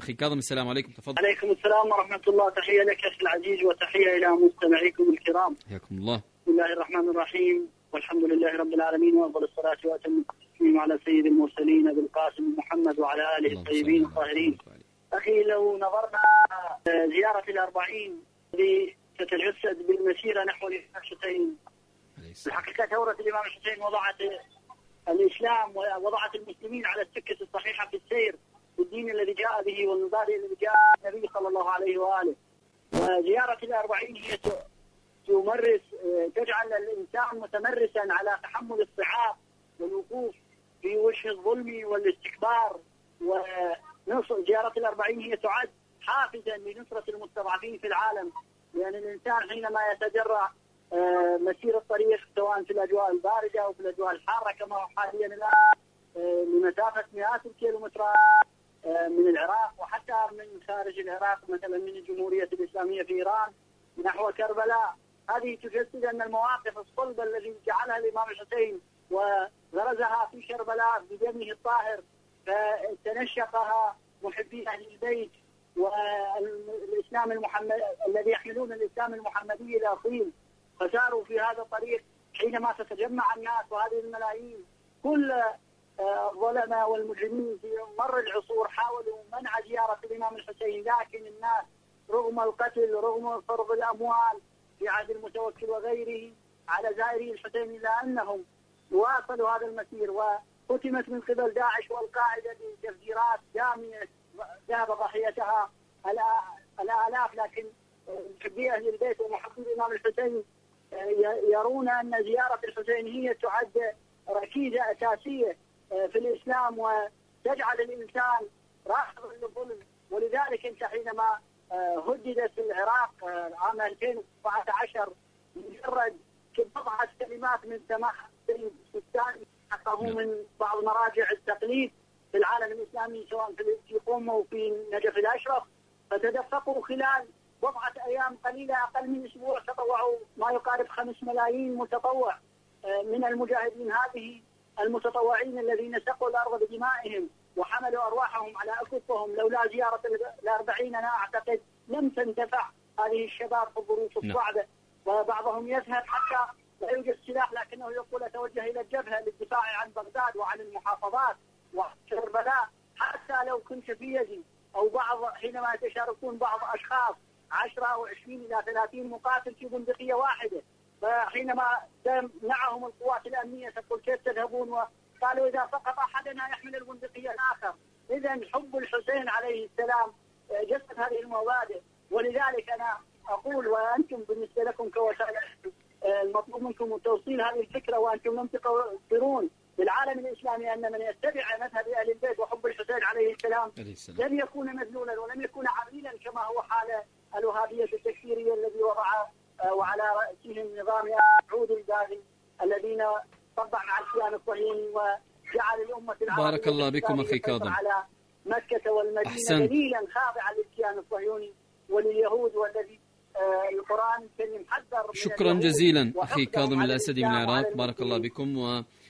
أخي كاظم السلام عليكم، تفضل. عليكم السلام ورحمة الله. تحية لك أخي العزيز وتحية إلى مستمعيكم الكرام. حياكم الله. بسم الله الرحمن الرحيم، والحمد لله رب العالمين، وأفضل الصلاة وأتم التسليم على سيد المرسلين أبي القاسم محمد وعلى آله الطيبين الطاهرين. أخي لو نظرنا زيارة الأربعين التي تتجسد بالمسيرة نحو الإمام الحسين، الحقيقة ثورة الإمام الحسين وضعت الإسلام ووضعت المسلمين على السكة الصحيحة في السير بالدين الذي جاء به والمبادئ الذي جاء النبي صلى الله عليه وآله. وزيارة الأربعين هي تجعل الإنسان متمرسا على تحمل الصعاب والوقوف في وجه الظلم والاستكبار. وزيارة الأربعين هي تعد حافزا لنصرة المستضعفين في العالم، لأن الإنسان حينما يتجرأ مسير الطريق سواء في الأجواء الباردة أو في الأجواء الحارة كما هو حاليا الآن لمسافة مئات الكيلومترات من العراق وحتى من خارج العراق، مثلا من الجمهورية الإسلامية في إيران نحو كربلاء، هذه تجسد أن المواقف الصلبة التي جعلها الإمام الحسين وغرزها في كربلاء بدمه الطاهر فتنشقها محبي أهل البيت والإسلام المحمدي الذي يحملون الإسلام المحمدي الأصيل، فساروا في هذا الطريق. حينما تتجمع الناس وهذه الملايين، كل الظلمة والمجرمين في مر العصور حاولوا منع زيارة الإمام الحسين، لكن الناس رغم القتل رغم فرض الأموال في عهد المتوكل وغيره على زائري الحسين إلا أنهم واصلوا هذا المسير، وختمت من قبل داعش والقاعدة بتفجيرات دامية ذهب ضحيتها الآلاف. لكن محبي أهل البيت ومحبي الإمام الحسين يرون أن زيارة الحسين هي تعد ركيزة أساسية في الإسلام وتجعل الإنسان رافضا للظلم. ولذلك أنت حينما هددت العراق عام 2014 مجرد بضعة كلمات من سماحة السيستاني حقه من بعض مراجع التقليد في العالم الإسلامي سواء في قم أو في نجف الأشرف، فتدفقوا خلال بضعة أيام قليلة أقل من أسبوع تطوعوا ما يقارب 5 ملايين متطوع من المجاهدين. هذه المتطوعين الذين سقوا الأرض بدمائهم وحملوا أرواحهم على أكفهم، لولا زيارة الأربعين أنا أعتقد لم تنتفع هذه الشباب في الظروف الصعبة. وبعضهم يذهب حتى لا يوجد سلاح لكنه يقول أتوجه إلى الجبهة للدفاع عن بغداد وعن المحافظات وكربلاء حتى لو كنت في يدي. أو بعض حينما يتشاركون بعض أشخاص 10 أو 20 إلى 30 مقاتل في بندقية واحدة، فحينما تمنعهم القوات الأمنية تقول كيف تذهبون؟ وقالوا إذا سقط أحدنا يحمل البندقية الآخر. إذن حب الحسين عليه السلام جسد هذه المبادئ. ولذلك أنا أقول وأنتم بالنسبة لكم كوسائل المطلوب منكم توصيل هذه الفكرة، وأنتم لم تقرون بالعالم الإسلامي أن من يتبع مذهب أهل البيت وحب الحسين عليه السلام لن يكون مذلولا ولم يكون عبيدا كما هو حال الوهابية التكفيرية الذي وضع وعلى رأسهم نظام سعود الباغي الذين طبع مع الكيان الصهيوني وجعل الأمة العربية بارك الله بكم أخي كاظم على مكة والمدينة دليلا خاضعا للكيان الصهيوني ولليهود، والذي القرآن الكريم حذر. شكرا جزيلا أخي كاظم الأسدي من العراق، بارك الله بكم.